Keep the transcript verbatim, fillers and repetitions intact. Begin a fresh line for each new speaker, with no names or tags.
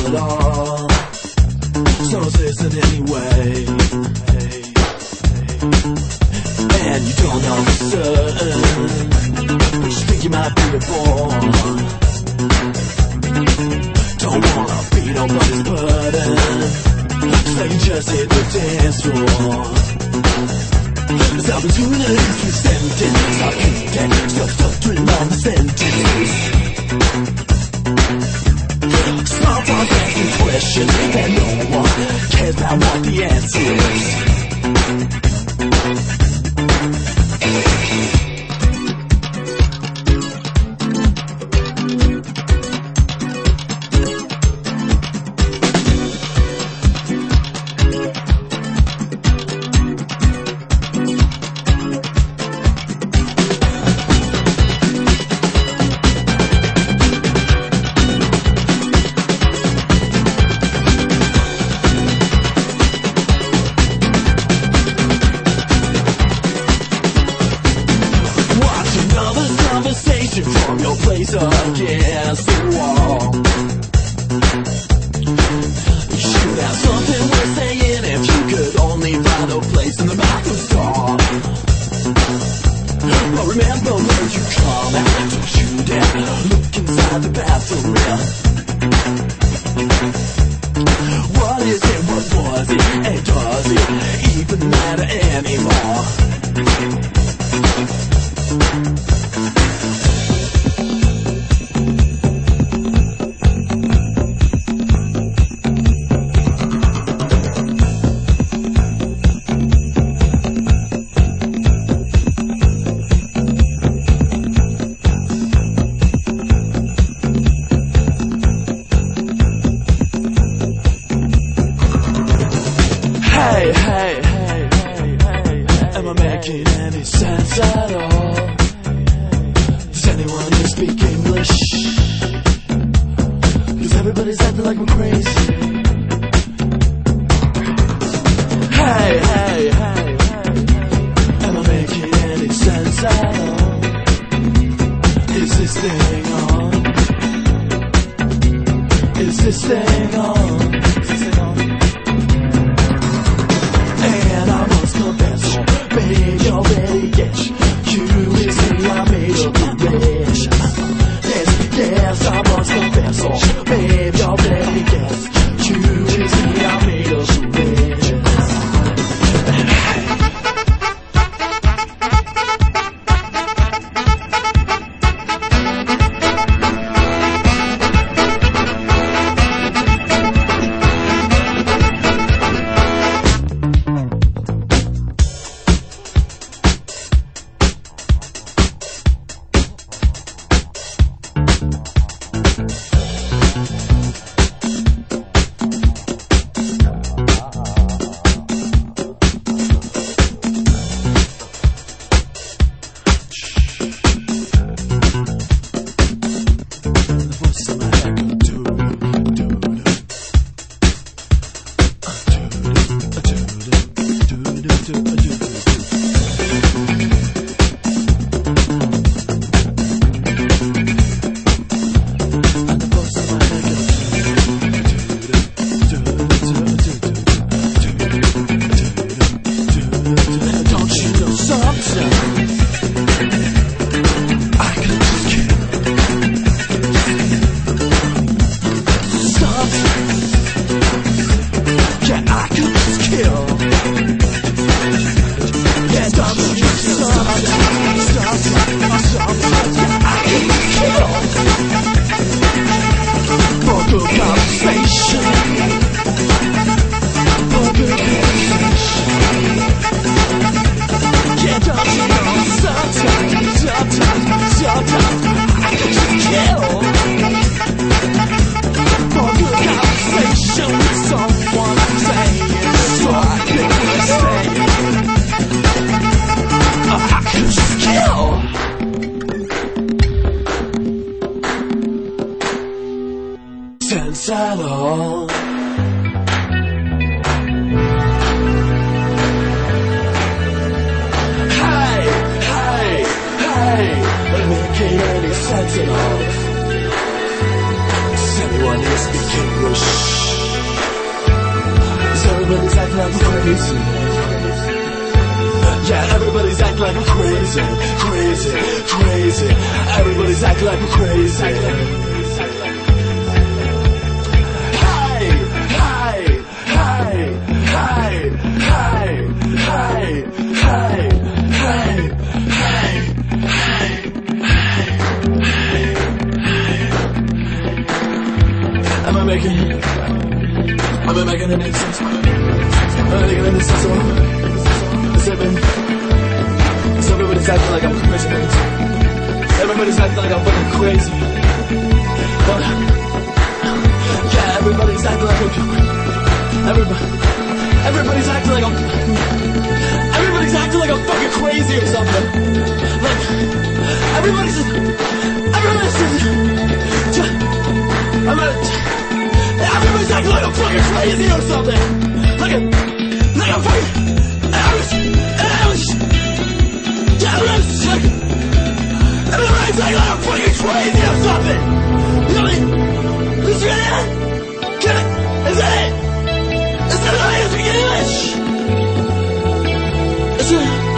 at all. So listen anyway. And you don't understand, but you think you might be born. Don't wanna be nobody's burden, so you just hit the dance floor. There's opportunities presented, stop keeping yourself stuttering on the sentence. Smart talk asking questions, and no one cares about what the answer is. From your place against the wall, you should have something worth saying if you could only find a place in the bathroom stall. But remember where you come and don't you dare look inside the bathroom mirror. What is it, what was it, and does it even matter anymore? Hey, hey, hey, hey, hey, am I making any sense at all? Does anyone here speak English? Cause everybody's acting like I'm crazy. Hey, hey, hey, hey, am I making any sense at all? Is this thing on? Is this thing on? Is this thing on? And I must confess, babe, you're very yes. You is me, I made a good wish. Yes, yes, I must confess, babe, you're very yes. You is me, I made a good wish. Sense at all. Hey, hey, hey, making any sense at all? Does anyone here speak English. So everybody's acting like I'm crazy. Yeah, everybody's acting like I'm crazy, crazy, crazy. Everybody's acting like I'm crazy. Hi, hi, hi, hi, hi, hi, hi, hi, hi. Am I making? Am I making any sense? Am I making any sense at all? So everybody's acting like I'm crazy. Everybody's acting like I'm fucking crazy. But yeah, everybody's acting like I'm. Everybody, everybody's acting like I'm. Everybody's acting like I'm fucking crazy or something. Like everybody's, everybody's. I'm a, everybody's acting like I'm fucking crazy or something. Like I'm, like I'm fucking. Everyone's like, everyone's like, I'm fucking crazy or something. Really? Is that it? Can I? Is that it? Is that how you speak English? Is it?